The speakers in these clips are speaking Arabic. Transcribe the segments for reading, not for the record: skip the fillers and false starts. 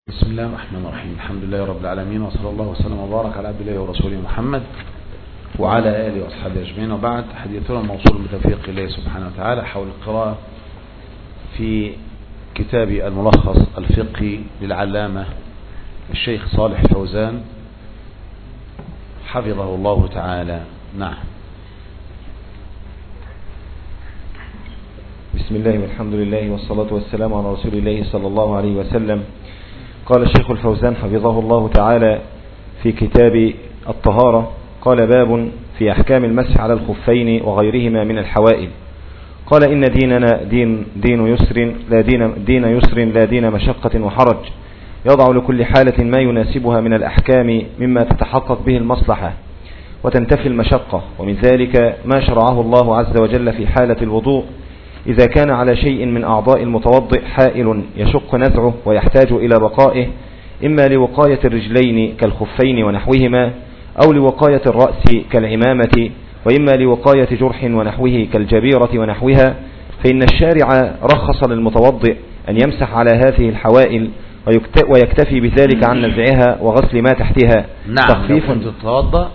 بسم الله الرحمن الرحيم. الحمد لله رب العالمين، وصلى الله وسلم وبارك على عبد الله ورسوله محمد وعلى آله وأصحابه أجمعين، وبعد. حديثنا الموصول بتوفيق الله سبحانه وتعالى حول القراءة في كتاب الملخص الفقهي للعلامة الشيخ صالح فوزان حفظه الله تعالى. نعم. بسم الله والحمد لله والصلاة والسلام على رسول الله صلى الله عليه وسلم. قال الشيخ الفوزان حفظه الله تعالى في كتاب الطهارة: قال: باب في أحكام المسح على الخفين وغيرهما من الحوائل. قال: إن ديننا دين يسر لا دين مشقة وحرج، يضع لكل حالة ما يناسبها من الأحكام مما تتحقق به المصلحة وتنتفي المشقة، ومن ذلك ما شرعه الله عز وجل في حالة الوضوء إذا كان على شيء من أعضاء المتوضئ حائل يشق نزعه ويحتاج إلى بقائه، إما لوقاية الرجلين كالخفين ونحوهما، أو لوقاية الرأس كالعمامة، وإما لوقاية جرح ونحوه كالجبيرة ونحوها، فإن الشارع رخص للمتوضئ أن يمسح على هذه الحوائل ويكتفي بذلك عن نزعها وغسل ما تحتها. نعم. لو كنت تتوضأ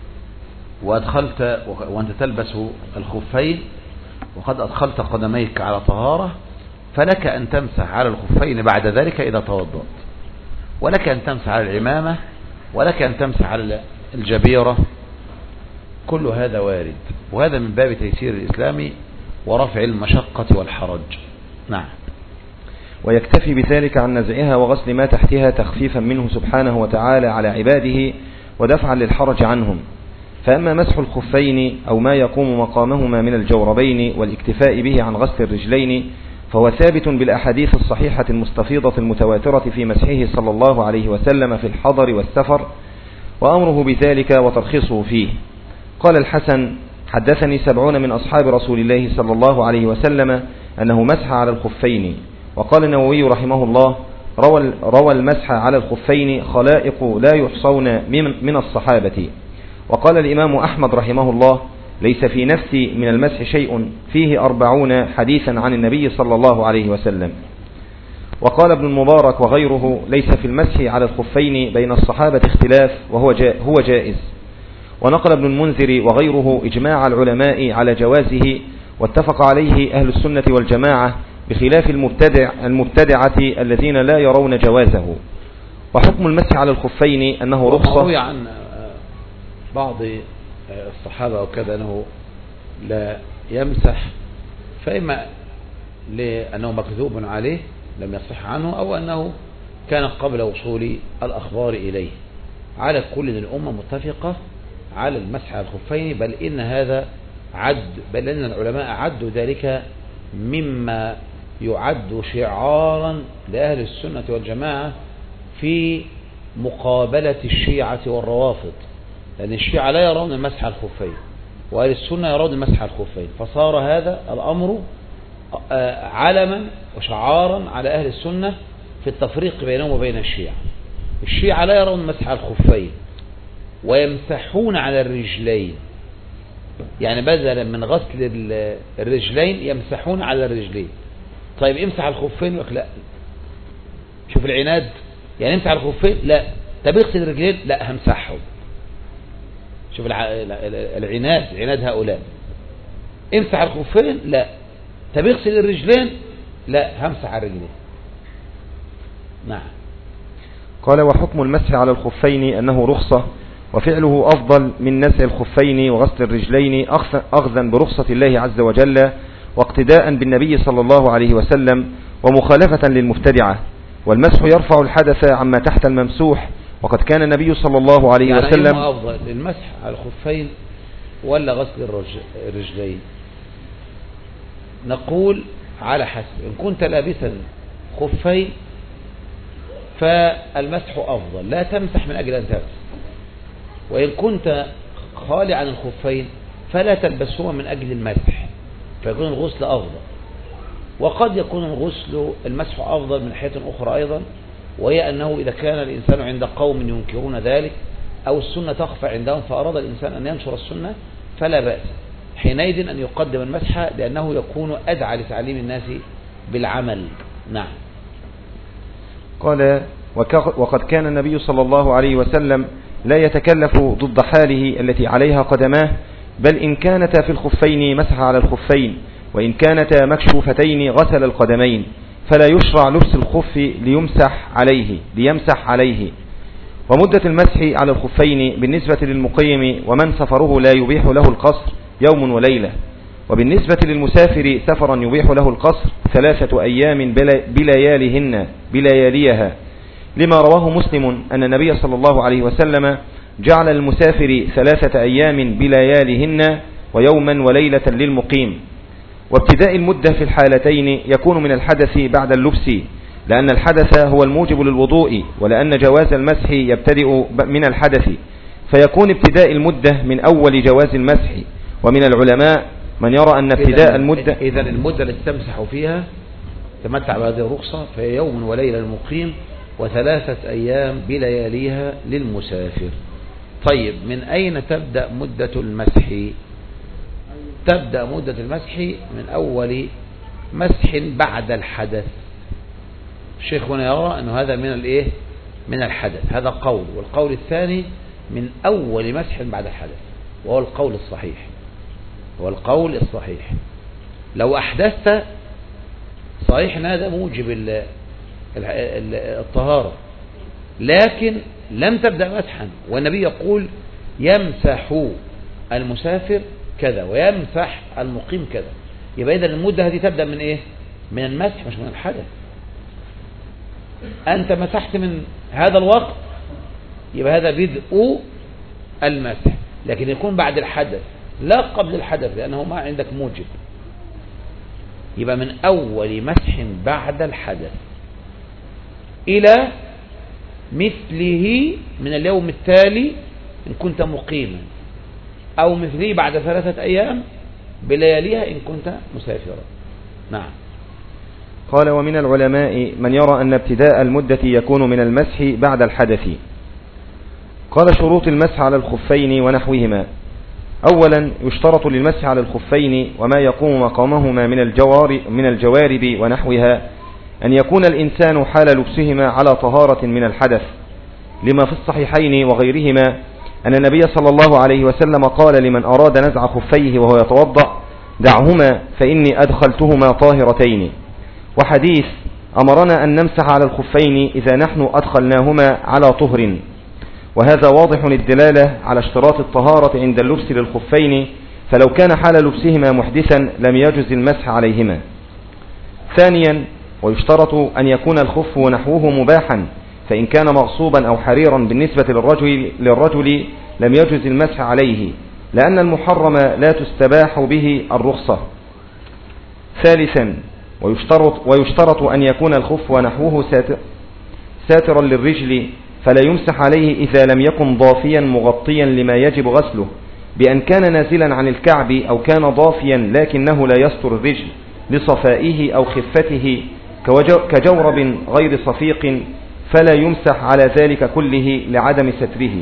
وأدخلت وأنت تلبس الخفين وقد أدخلت قدميك على طهارة، فلك أن تمسح على الخفين بعد ذلك إذا توضأت، ولك أن تمسح على العمامة، ولك أن تمسح على الجبيرة. كل هذا وارد، وهذا من باب تيسير الإسلام ورفع المشقة والحرج. نعم. ويكتفي بذلك عن نزعها وغسل ما تحتها تخفيفا منه سبحانه وتعالى على عباده ودفعا للحرج عنهم. فأما مسح الخفين أو ما يقوم مقامهما من الجوربين والاكتفاء به عن غسل الرجلين فهو ثابت بالأحاديث الصحيحة المستفيضة المتواترة في مسحه صلى الله عليه وسلم في الحضر والسفر، وأمره بذلك وترخيصه فيه. قال الحسن: حدثني 70 من أصحاب رسول الله صلى الله عليه وسلم أنه مسح على الخفين. وقال النووي رحمه الله: روى المسح على الخفين خلائق لا يحصون من الصحابة. وقال الإمام أحمد رحمه الله: ليس في نفسي من المسح شيء فيه 40 حديثا عن النبي صلى الله عليه وسلم. وقال ابن المبارك وغيره: ليس في المسح على الخفين بين الصحابة اختلاف وهو جائز. ونقل ابن المنذر وغيره إجماع العلماء على جوازه، واتفق عليه أهل السنة والجماعة بخلاف المبتدعة الذين لا يرون جوازه. وحكم المسح على الخفين أنه رخصة. عن بعض الصحابة وكذا أنه لا يمسح، فإما لأنه مكذوب عليه لم يصح عنه، أو أنه كان قبل وصول الأخبار إليه. على كل الأمة متفقة على المسح على الخفين، بل إن العلماء عدوا ذلك مما يعد شعارا لأهل السنة والجماعة في مقابلة الشيعة والروافض، لأن الشيعة لا يرون المسح على الخفين وأهل السنة يرون المسح على الخفين، فصار هذا الأمر علما وشعارا على أهل السنة في التفريق بينهم وبين الشيعة. الشيعة لا يرون المسح على الخفين ويمسحون على الرجلين، يعني بدلا من غسل الرجلين يمسحون على الرجلين. طيب امسح على الخفين؟ يقول لا. شوف العناد، يعني امسح على الخفين؟ لا. طب اغسل الرجلين؟ لا، همسحهم. شوف العناد هؤلاء. امسح على الخفين؟ لا. طب اغسل الرجلين؟ لا، همسح على الرجلين. نعم. قال: وحكم المسح على الخفين أنه رخصة، وفعله أفضل من نزع الخفين وغسل الرجلين أخذا برخصة الله عز وجل واقتداء بالنبي صلى الله عليه وسلم ومخالفة للمبتدعة. والمسح يرفع الحدث عما تحت الممسوح، وقد كان النبي صلى الله عليه وسلم. يعني أفضل المسح على الخفين ولا غسل الرجلين؟ نقول على حسب. إن كنت لابسا خفين فالمسح أفضل، لا تمسح من أجل أن تغسل. وإن كنت خالي عن الخفين فلا تلبسهما من أجل المسح، فيكون الغسل أفضل. وقد يكون المسح أفضل من حيث أخرى أيضا، وهي أنه إذا كان الإنسان عند قوم ينكرون ذلك أو السنة تخفى عندهم فأراد الإنسان أن ينشر السنة فلا بأس حينئذ أن يقدم المسح، لأنه يكون أدعى لتعليم الناس بالعمل. نعم. قال: وقد كان النبي صلى الله عليه وسلم لا يتكلف ضد حاله التي عليها قدماه، بل إن كانتا في الخفين مسح على الخفين، وإن كانتا مكشوفتين غسل القدمين، فلا يشرع لبس الخف ليمسح عليه. ومدة المسح على الخفين بالنسبة للمقيم ومن سفره لا يبيح له القصر يوم وليلة، وبالنسبة للمسافر سفرا يبيح له القصر 3 أيام بلياليها، لما رواه مسلم أن النبي صلى الله عليه وسلم جعل المسافر 3 أيام بلياليهن ويوما وليلة للمقيم. وابتداء المدة في الحالتين يكون من الحدث بعد اللبس، لأن الحدث هو الموجب للوضوء، ولأن جواز المسح يبتدئ من الحدث، فيكون ابتداء المدة من أول جواز المسح. ومن العلماء من يرى أن ابتداء المدة إذا المدة التي تمسح فيها تمتع بهذه الرخصة في يوم وليلة للمقيم و3 أيام بلياليها للمسافر. طيب، من أين تبدأ مدة المسح؟ تبدأ مدة المسح من أول مسح بعد الحدث. الشيخ هنا يرى أنه هذا من الحدث، هذا قول. والقول الثاني من أول مسح بعد الحدث، وهو القول الصحيح. لو أحدثت صحيح أن هذا موجب الطهارة، لكن لم تبدأ مسحا، والنبي يقول يمسح المسافر كذا ويمسح المقيم كذا. يبقى إذا المدة هذه تبدأ من إيه؟ من المسح مش من الحدث. أنت مسحت من هذا الوقت، يبقى هذا بدء المسح، لكن يكون بعد الحدث لا قبل الحدث، لأنه ما عندك موجب. يبقى من أول مسح بعد الحدث إلى مثله من اليوم التالي إن كنت مقيما، أو مثله بعد 3 أيام بلياليها إن كنت مسافرا. نعم. قال: ومن العلماء من يرى أن ابتداء المدة يكون من المسح بعد الحدث. قال: شروط المسح على الخفين ونحوهما: أولا، يشترط للمسح على الخفين وما يقوم مقامهما من الجوارب ونحوها أن يكون الإنسان حال لبسهما على طهارة من الحدث، لما في الصحيحين وغيرهما أن النبي صلى الله عليه وسلم قال لمن أراد نزع خفيه وهو يتوضأ: دعهما فإني أدخلتهما طاهرتين. وحديث: أمرنا أن نمسح على الخفين إذا نحن أدخلناهما على طهر. وهذا واضح الدلالة على اشتراط الطهارة عند اللبس للخفين، فلو كان حال لبسهما محدثا لم يجز المسح عليهما. ثانيا، ويشترط أن يكون الخف ونحوه مباحا، فإن كان مغصوبا أو حريرا بالنسبة للرجل لم يجز المسح عليه، لأن المحرم لا تستباح به الرخصة. ثالثا، ويشترط أن يكون الخف ونحوه ساترا للرجل، فلا يمسح عليه إذا لم يكن ضافيا مغطيا لما يجب غسله، بأن كان نازلا عن الكعب أو كان ضافيا لكنه لا يستر الرجل لصفائه أو خفته كجورب غير صفيق، فلا يمسح على ذلك كله لعدم ستره.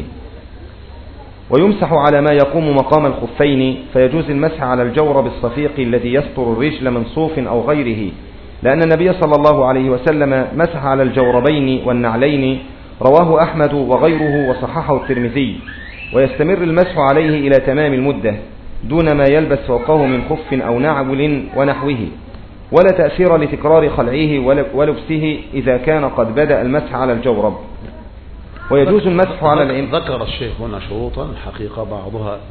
ويمسح على ما يقوم مقام الخفين، فيجوز المسح على الجورب الصفيق الذي يستر الرجل من صوف أو غيره، لأن النبي صلى الله عليه وسلم مسح على الجوربين والنعلين، رواه أحمد وغيره وصححه الترمذي. ويستمر المسح عليه إلى تمام المدة دون ما يلبس فوقه من خف أو نعل ونحوه، ولا تأثير لتكرار خلعه ولبسه إذا كان قد بدأ المسح على الجورب. ويجوز المسح على ذكر الشيخ هنا شروطا حقيقة بعضها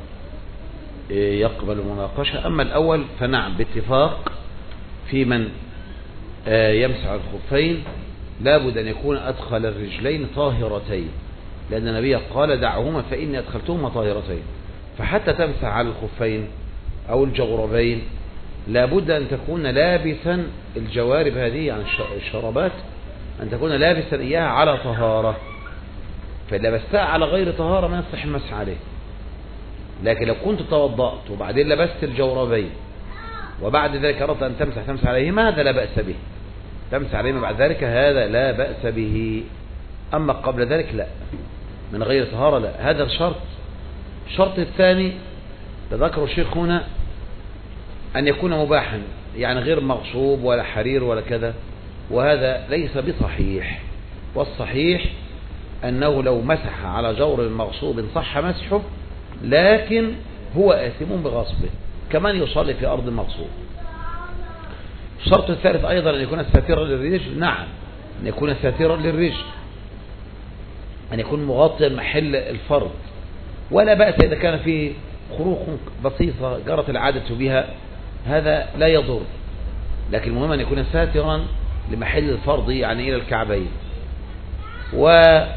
يقبل مناقشة. أما الأول فنعم باتفاق في من يمسح الخفين لابد أن يكون أدخل الرجلين طاهرتين، لأن النبي قال: دعهما فإني أدخلتهما طاهرتين. فحتى تمسح على الخفين أو الجوربين لابد أن تكون لابسا الجوارب هذه، يعني الشرابات، أن تكون لابسا إياها على طهارة. فلبستها على غير طهارة ما يصح المسح عليه. لكن لو كنت توضأت وبعدين لبست الجوربين وبعد ذلك أردت أن تمسح عليهما، هذا لا بأس به. تمسح عليهما بعد ذلك، هذا لا بأس به. أما قبل ذلك لا، من غير طهارة لا. هذا الشرط. الشرط الثاني ذكر الشيخ هنا أن يكون مباحا، يعني غير مغصوب ولا حرير ولا كذا، وهذا ليس بصحيح، والصحيح أنه لو مسح على جور مغصوب صح مسحه، لكن هو آثم بغصبه كمان يصلي في أرض مغصوب. الشرط الثالث أيضا أن يكون ساترا للرجل. نعم، أن يكون ساترا للرجل، أن يكون مغطيا محل الفرض، ولا بأس إذا كان فيه خروق بسيطة جرت العادة بها، هذا لا يضر، لكن المهم أن يكون ساترا لمحل الفرض يعني إلى الكعبين. وأيضا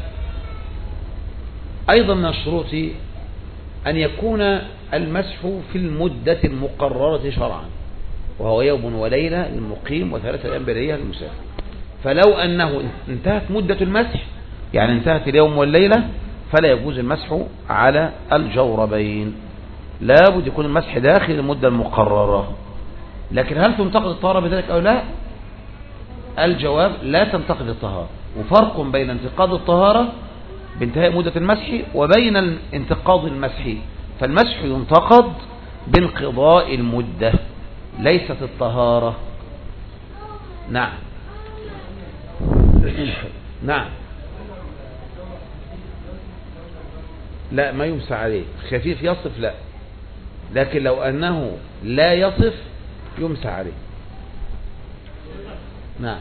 من الشروط أن يكون المسح في المدة المقررة شرعا، وهو يوم وليلة للمقيم و3 أيام برية للمسافر. فلو أنه انتهت مدة المسح، يعني انتهت اليوم والليلة، فلا يجوز المسح على الجوربين، لابد يكون المسح داخل المدة المقررة. لكن هل تنتقد الطهارة بذلك أو لا؟ الجواب لا تنتقد الطهارة، وفرق بين انتقاد الطهارة بانتهاء مدة المسح وبين انتقاض المسح. فالمسح ينتقد بانقضاء المدة، ليست الطهارة. نعم نعم. لا، ما يمسح عليه. خفيف يصف لا، لكن لو أنه لا يصف يمسح عليه. نعم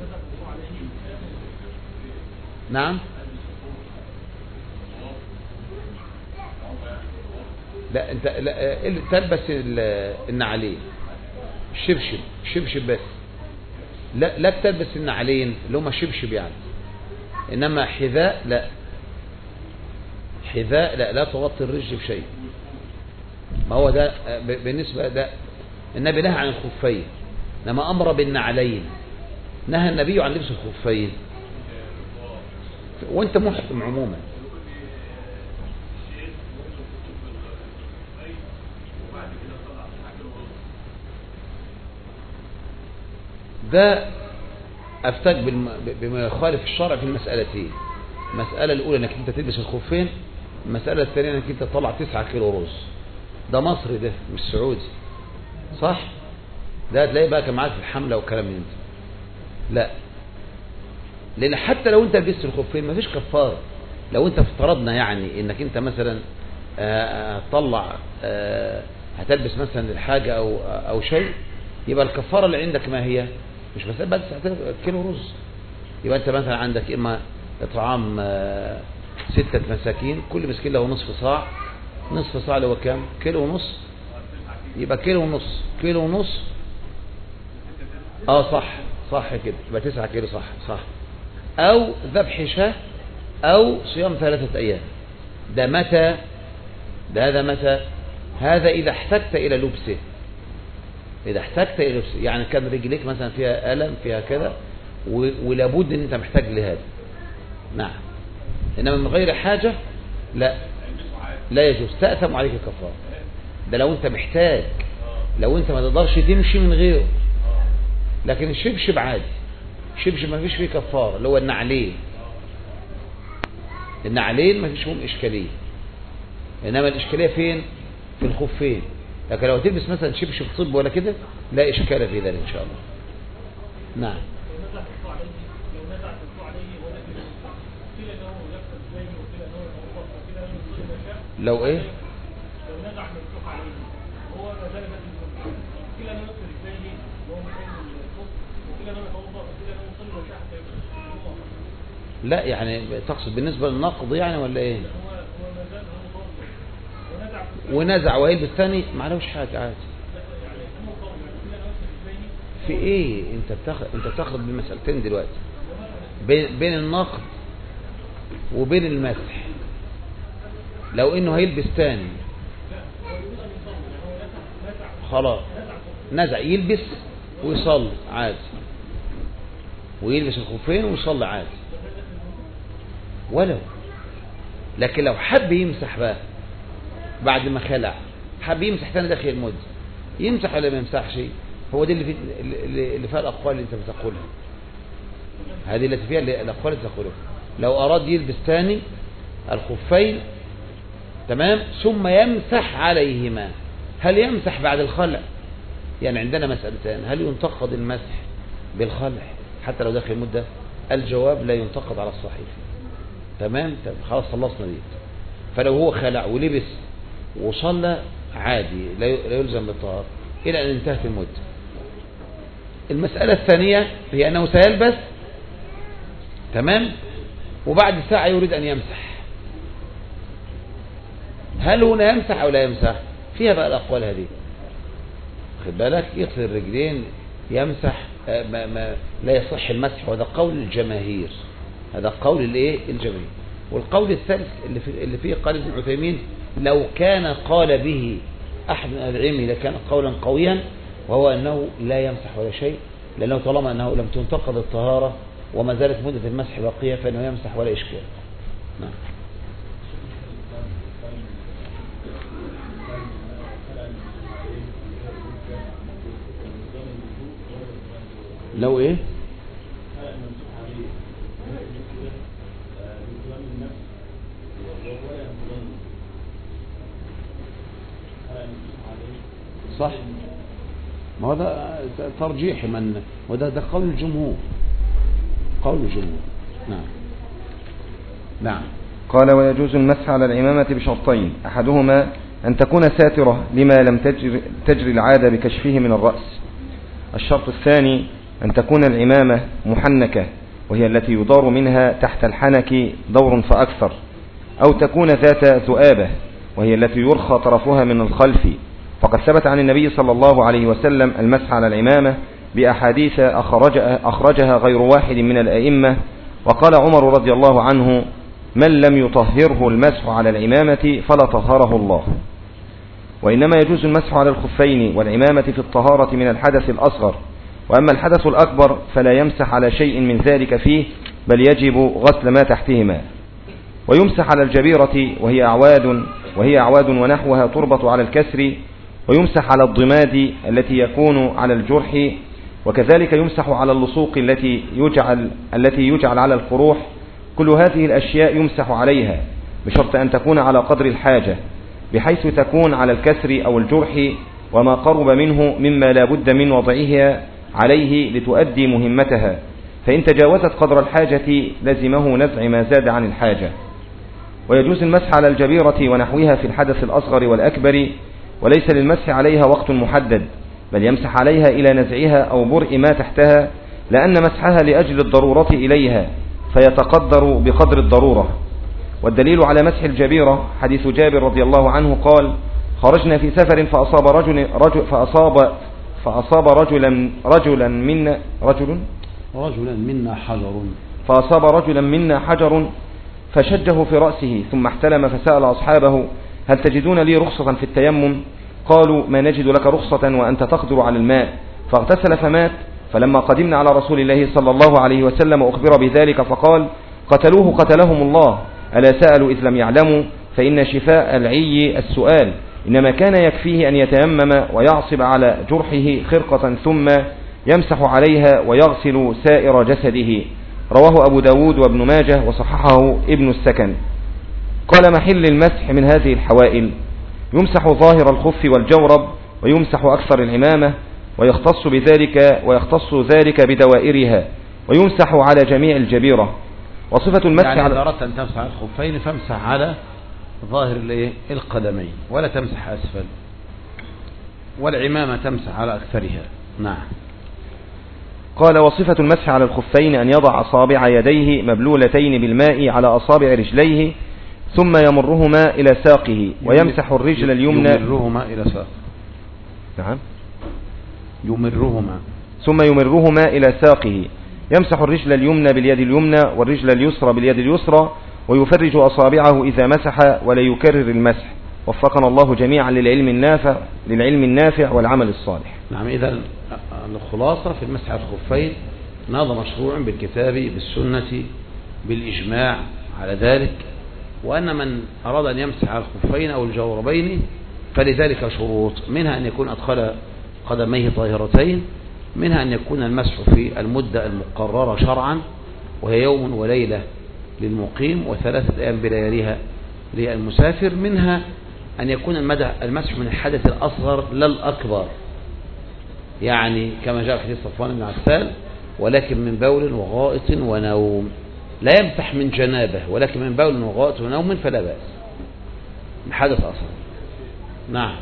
نعم. لا انت لا تلبس النعلين، الشبشب بس، لا تلبس النعلين اللي هما شبشب يعني، انما حذاء لا، حذاء لا تغطي الرجل بشيء. ما هو ده بالنسبة ده النبي نهى عن الخفين، انما امر بالنعلين. نهى النبي عن لبس الخفين، وانت محكم عموما. ده افتك بما يخالف الشرع في المسألتين. المسألة الأولى انك انت تلبس الخفين، المسألة الثانية انك انت تطلع 9 كيلو رز. ده مصري، ده مش سعودي، صح؟ ده تلاقيه بقى كان معاك في الحملة والكلام من ده. لا، لان حتى لو انت لبست الخفين مفيش كفارة. لو انت افترضنا يعني انك انت مثلا هتطلع هتلبس مثلا الحاجة او شيء، يبقى الكفارة اللي عندك ما هي؟ مش بس 9 كيلو رز. يبقى انت مثلا عندك اما اطعام 6 مساكين، كل مسكين له نصف صاع. نصف صاع اللي هو كام؟ كيلو ونص. يبقى كيلو ونص. صح كده، يبقى 9 كيلو. صح. او ذبح شاة، او صيام 3 ايام. ده متى؟ هذا متى؟ هذا اذا احتجت الى لبسه. يعني كان رجليك مثلا فيها ألم، فيها كذا، ولابد ان انت محتاج لهذا. نعم. انما من غير حاجة لا يجوز، تأثم عليك الكفارة. ده لو انت محتاج، لو انت ما تقدرش تمشي من غيره. لكن الشبشب عادي، الشبشب ما فيش فيه كفارة، اللي هو النعلين ما فيش فيهم إشكالية. إنما الإشكالية فين؟ في الخفين. لكن لو تلبس مثلا شبشب طب ولا كده لا إشكال في ذلك إن شاء الله. نعم. لو ايه؟ لا يعني تقصد بالنسبة للنقض يعني ولا ايه؟ ونزع ويلبس ثاني ما عليهوش حاجة عادي. في ايه؟ انت بتاخد بالمسألتين دلوقتي، بين النقض وبين المسح. لو انه هيلبس ثاني خلاص، نزع يلبس ويصلي عادي، ويلبس الخفين ويصلي عادي ولو. لكن لو حب يمسح بقى بعد ما خلع، حب يمسح ثاني داخل المدة، يمسح ولا ما يمسحش؟ هو دي اللي فيها الأقوال اللي انت بتقولها، هذه التي فيها الأقوال اللي تقولها. لو أراد يلبس ثاني الخفين تمام، ثم يمسح عليهما، هل يمسح بعد الخلع؟ يعني عندنا مسألتان، هل ينتقد المسح بالخلع حتى لو داخل المدة، الجواب لا ينتقد على الصحيح. تمام. خلاص خلصنا دي. فلو هو خلع ولبس وصلى عادي لا يلزم بالطهارة إلى أن انتهت المدة. المسألة الثانية هي أنه سيلبس، تمام، وبعد ساعة يريد أن يمسح. هل هنا يمسح أو لا يمسح؟ فيها بقى الأقوال هذه. خد بالك، يغسل الرجلين، يمسح، ما لا يصح المسح، وهذا قول الجماهير. هذا قول الجماهير. والقول الثالث اللي فيه قال ابن عثيمين لو كان قال به أحد من العلم لكان قولا قويا، وهو أنه لا يمسح ولا شيء، لأنه طالما أنه لم تنتقض الطهارة وما زالت مدة المسح باقية فإنه يمسح ولا إشكال. نعم. لو إيه؟ صح. ما هو ده ترجيح وده قول الجمهور. قول الجمهور. نعم. نعم. قال ويجوز المسح على العمامة بشرطين، أحدهما أن تكون ساترة لما لم تجري العادة بكشفه من الرأس. الشرط الثاني أن تكون العمامة محنكة، وهي التي يدار منها تحت الحنك دور فأكثر، أو تكون ذات ذؤابة، وهي التي يرخى طرفها من الخلف. فقد ثبت عن النبي صلى الله عليه وسلم المسح على العمامة بأحاديث أخرجها غير واحد من الأئمة. وقال عمر رضي الله عنه من لم يطهره المسح على العمامة فلا طهره الله. وإنما يجوز المسح على الخفين والعمامة في الطهارة من الحدث الأصغر، وأما الحدث الأكبر فلا يمسح على شيء من ذلك فيه، بل يجب غسل ما تحتهما. ويمسح على الجبيرة وهي أعواد ونحوها تربط على الكسر، ويمسح على الضماد التي يكون على الجرح، وكذلك يمسح على اللصوق التي يجعل على القروح. كل هذه الأشياء يمسح عليها بشرط أن تكون على قدر الحاجة، بحيث تكون على الكسر أو الجرح وما قرب منه مما لا بد من وضعها عليه لتؤدي مهمتها، فإن تجاوزت قدر الحاجة لزمه نزع ما زاد عن الحاجة. ويجوز المسح على الجبيرة ونحوها في الحدث الأصغر والأكبر، وليس للمسح عليها وقت محدد، بل يمسح عليها إلى نزعها أو برء ما تحتها، لأن مسحها لأجل الضرورة إليها فيتقدر بقدر الضرورة. والدليل على مسح الجبيرة حديث جابر رضي الله عنه قال خرجنا في سفر فأصاب رجلا منا حجر فشجه في رأسه، ثم احتلم فسأل أصحابه هل تجدون لي رخصة في التيمم؟ قالوا ما نجد لك رخصة وأنت تقدر على الماء. فاغتسل فمات. فلما قدمنا على رسول الله صلى الله عليه وسلم أخبر بذلك فقال قتلوه قتلهم الله، ألا سألوا إذ لم يعلموا؟ فإن شفاء العي السؤال، إنما كان يكفيه أن يتيمم ويعصب على جرحه خرقة ثم يمسح عليها ويغسل سائر جسده. رواه أبو داود وابن ماجه وصححه ابن السكن. قال محل المسح من هذه الحوائل يمسح ظاهر الخف والجورب، ويمسح أكثر العمامة، ويختص ذلك بدوائرها، ويمسح على جميع الجبيرة. وصفة المسح يعني على إذا أردت أن تمسح على الخفين فامسح على ظاهر القدمين ولا تمسح أسفل، والعمامة تمسح على أكثرها. نعم. قال وصفة المسح على الخفين أن يضع أصابع يديه مبلولتين بالماء على أصابع رجليه ثم يمرهما إلى ساقه، ويمسح الرجل اليمنى يمرهما إلى ساقه. نعم. ثم يمرهما إلى ساقه، يمسح الرجل اليمنى باليد اليمنى والرجل اليسرى باليد اليسرى، ويفرج أصابعه إذا مسح ولا يكرر المسح. وفقنا الله جميعا للعلم النافع والعمل الصالح. نعم. إذا الخلاصة في المسح على الخفين هذا مشروع بالكتاب بالسنة بالإجماع على ذلك، وأن من أراد أن يمسح على الخفين أو الجوربين فلذلك شروط، منها أن يكون أدخل قدميه طاهرتين، منها أن يكون المسح في المدة المقررة شرعا وهي يوم وليلة للمقيم و3 أيام بلياليها للمسافر، منها أن يكون المسح من الحدث الأصغر لا الأكبر، يعني كما جاء في حديث صفوان بن عسال ولكن من بول وغائط ونوم. لا يمسح من جنابه ولكن من بول وغائط ونوم فلا بأس، حدث أصلا. نعم.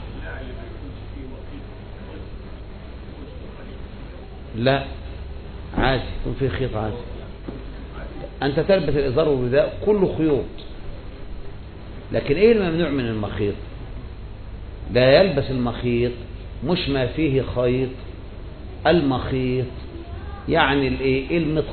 لا عادي، يكون فيه خيط عادي. أنت تلبس الإزار والرداء كله خيوط، لكن إيه الممنوع من المخيط؟ لا يلبس المخيط مش ما فيه خيط. المخيط يعني الايه؟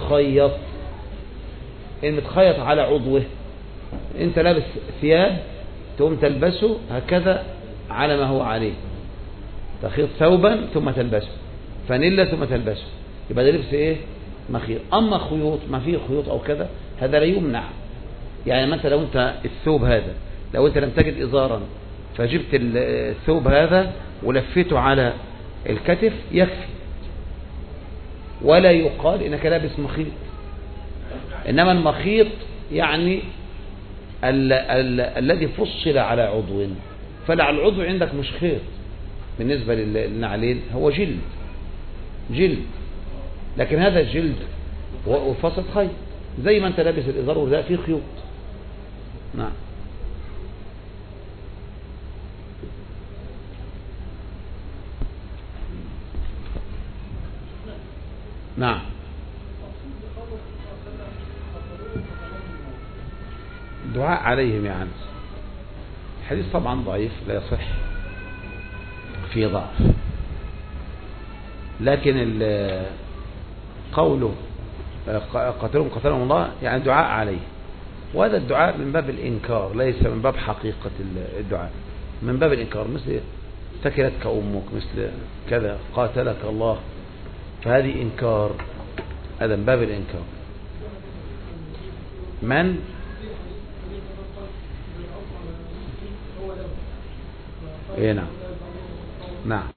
المتخيط على عضوه. انت لابس ثياب تقوم تلبسه هكذا على ما هو عليه، تخيط ثوبا ثم تلبسه، فانيلا ثم تلبسه، يبقى ده لبس ايه؟ مخيط. اما خيوط ما فيه خيوط او كذا هذا لا يمنع. يعني مثلا لو انت الثوب هذا، لو انت لم تجد ازارا فجبت الثوب هذا ولفيته على الكتف يكفي، ولا يقال انك لابس مخيط. انما المخيط يعني الذي فصل على عضو، فلعل العضو عندك مش خيط، بالنسبة للنعلين هو جلد، لكن هذا الجلد وفصل خيط، زي ما انت لابس الازار وده فيه خيوط. نعم. نعم. دعاء عليهم يعني. الحديث طبعا ضعيف لا يصح، فيه ضعف، لكن قوله قتلهم الله يعني دعاء عليه، وهذا الدعاء من باب الإنكار ليس من باب حقيقة الدعاء، من باب الإنكار، مثل ثكلتك أمك، مثل كذا قاتلك الله، فهذه إنكار، هذا من باب الإنكار. من نعم. نعم.